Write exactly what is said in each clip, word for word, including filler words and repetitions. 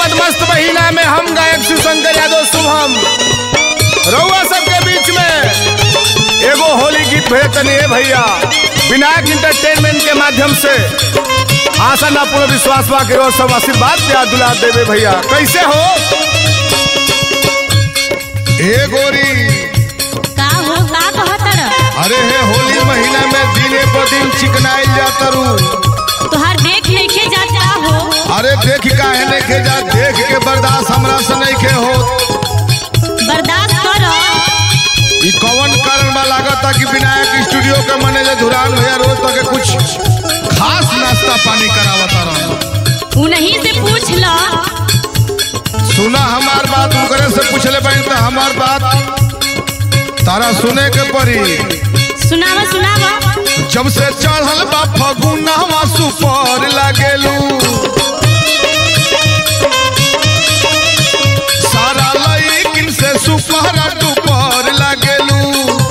मदमस्त महीना में हम गायक शिवशंकर यादव शुभम रउआ सबके बीच में एगो होली गीत भेजतनी है भैया विनायक इंटरटेनमेंट के माध्यम से। आशा ना पूर्ण विश्वास बा के रोज सब आशीर्वाद दिया दुला देवे भैया। कैसे हो ए गोरी का हो का कहतर? अरे हे होली महीना में दिने पर दिन चिकनाइल जाता रू तोहार देख नइखे जाता हो। अरे देख काहे नइखे जा देख के बर्दाश्त हमरा से नइखे हो। बर्दाश्त कर। ई कौन कारण बा लागता कि विनायक स्टूडियो के मैनेजर धुरान भैया रोज तक कुछ खास नाश्ता पानी करावता रहा। उन्हीं से पूछ लो। सुना हमार बात उनकरे से पूछले बाइन त हमार बात तारा सुने के पड़ी। सुनावा सुनावा। जब से चढ़ल बा फगुनवा सुपर लागेलू सारा लईकिन से सुपर टुपर लागेलू।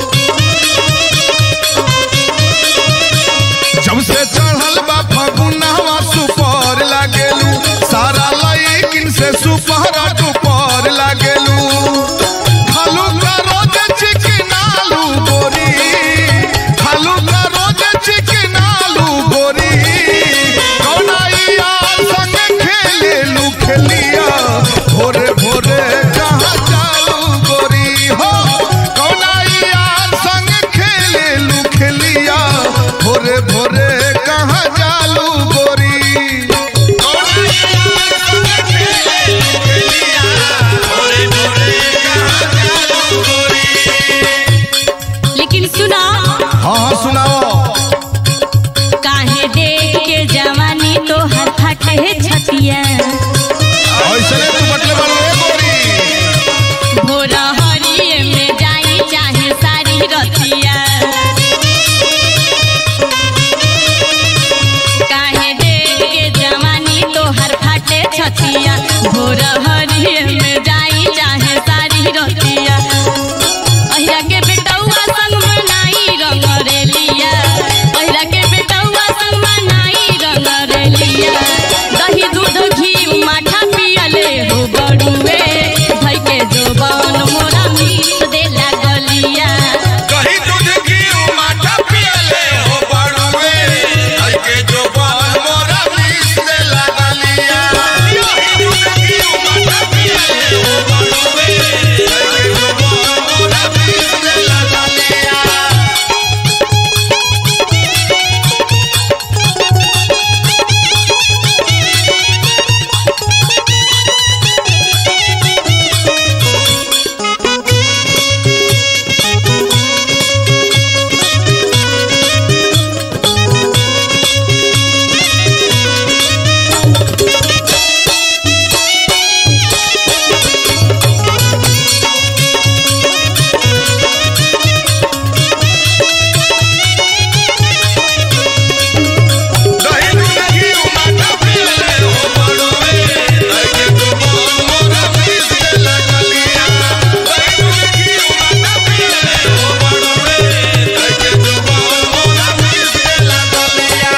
जब से चढ़ल बा फगुनवा सुपर लागेलू सारा लईकिन से सुपर टुपर लागेलू। खालू का रोज चिकनालू गोरी खालू का रोज चिकनालू गोरी कौनाइया संग खेलेलू खेलिया भोरे भोरे कहाँ चालू गोरी हो। कौनाइया संग खेलेलू खेलिया भोरे भोरे कहाँ चालू गोरी। लेकिन सुना। हाँ हाँ सुनाओ। काहे देख के जवानी तो हर फटे छतिया ऐसे तू बटले वाले गोरी भोरा हरिये में जाई चाहे सारी रतिया। काहे देख के जवानी तो हर फटे छतिया भोरा हरिये में जाई चाहे सारी रतिया। अहिरा के बेटौआ संग मनाई रंग रेलिया अहिरा के बेटौआ संग मनाई रंग रेलिया। दही दूध घी माठा पियले हो बड़ुए भई के जोबन मोरा मीत दे लागलिया। कहीं दूध की माथा पियले हो बड़ुए आई के जो बाल मोरा बीस से लागलिया। कहीं दूध की माथा पियले हो बड़ुए आई के जो बाल मोरा बीस से लागलिया। कहीं दूध की माथा पियले हो बड़ुए आई के जो बाल मोरा बीस से लागलिया। कहीं दूध की माथा पियले हो बड़ुए आई के जो बाल मोरा बीस से लागलिया।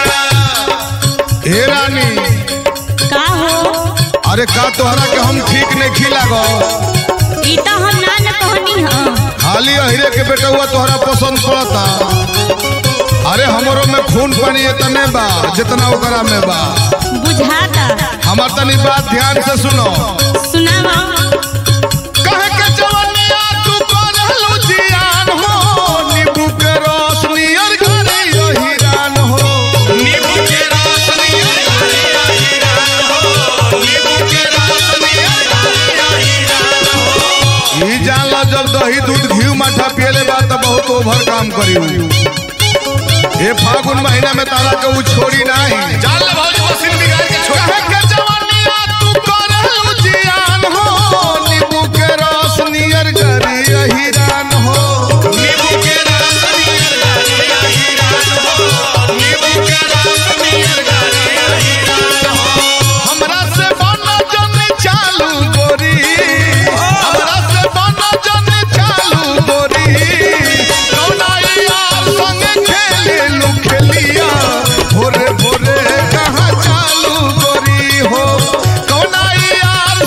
हे रानी का हो अरे का तोहरा के हम ठीक नहीं खिला गो ई त हम ना न कहनी हां। खाली अहिरे के बेटा हुआ तोहरा पसंद पड़ता। अरे हमरो में खून पानी इतने बा जितना ओकरा में बा। बुझाता। हमार तनी बात ध्यान से सुनो। सुनावा। कहे के जवनिया तू करलू जियान हो नींबू के रस नियर घरे हिरान हो। नींबू के रस नियर घरे हिरान हो। नींबू के रस नियर घरे हिरान हो। ई जानला जब दही दूध घी माठा पियले बा त बहुत ओवर काम करी। ये फागुन महीना में तारा के उ छोड़ी नहीं जान ले भौजी मशीन बिगाड़ के छोड़। कहे के जवनिया तू करलू जियान हो नींबू के रस नियर घरे हिरान हो। नींबू के रस नियर घरे हिरान हो। नींबू के रस नियर घरे हिरान हो। हमरा से बना जन चालू गोरी हमरा से बना जन चालू गोरी। कौनाइया संग खेलेलू खेलिया भोरे भोरे कहाँ चालू गोरी हो। कौनाइया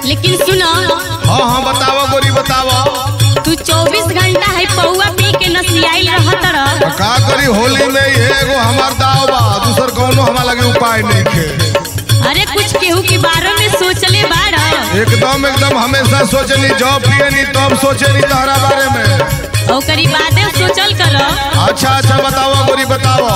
लेकिन सुनो। हाँ हाँ बताओ गोरी बताओ। तू चौबीस घंटा है पौआ पी के नसियाइल रहत रह। का करी होली में एगो हमार दाव बा, दूसर कौनो हमार लगे उपाय नहीं खे। अरे कुछ केहू के बारे में सोचले बाड़ा? एकदम एकदम हमेशा सोचनी, जब पिए नहीं तब सोचनी तहरा बारे में। ओकरी बातें सोचल करो। अच्छा अच्छा बताओ गोरी बताओ।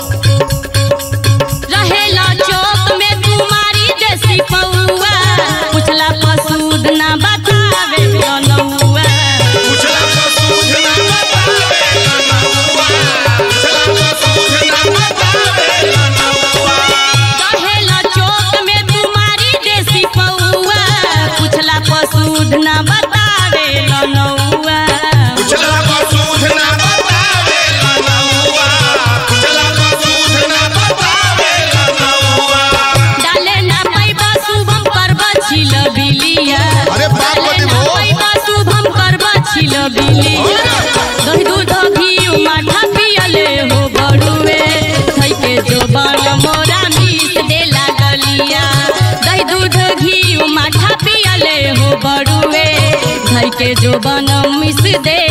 रहेला चौक में तुम्हारी देसी पौआ, पुछला पसूद ना बतावे नौआ। पुछला पसूद ना बतावे नौआ, पुछला पसूद ना बतावे नौआ। रहेला चौक में तुम्हारी देसी पौआ, पुछला पसूद ना बतावे नौआ। पुछला पसूद ना बतावे नौआ, पुछला पसूद ना बतावे नौआ। डाले ना पैबा शुभम करबा छिल बिलिया। अरे बाप रे डाले ना पैबा शुभम करबा छिल बिलिया। दही दूध घी माठा पियले हो बड़ुए, थई के जोबान मोरा मिस दे लागलिया। दही दूध घी माठा पियले हो बड़ुए, थई के जोबान मिस दे